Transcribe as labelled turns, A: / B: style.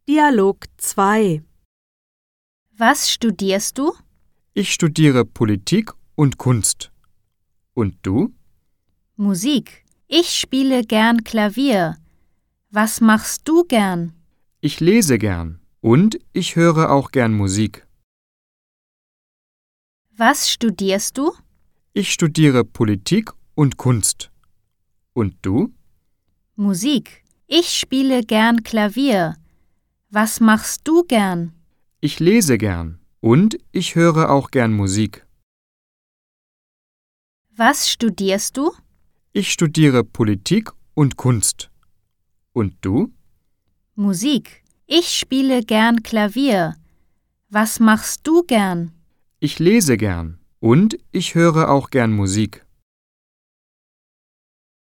A: Dialog 2.
B: Was studierst du?
C: Ich studiere Politik und Kunst. Und du?
B: Musik. Ich spiele gern Klavier. Was machst du gern?
C: Ich lese gern. Und ich höre auch gern Musik.
B: Was studierst du?
C: Ich studiere Politik und Kunst. Und du?
B: Musik. Ich spiele gern Klavier. Was machst du gern?
C: Ich lese gern. Und ich höre auch gern Musik.
B: Was studierst du?
C: Ich studiere Politik und Kunst. Und du?
B: Musik. Ich spiele gern Klavier. Was machst du gern?
C: Ich lese gern. Und ich höre auch gern Musik.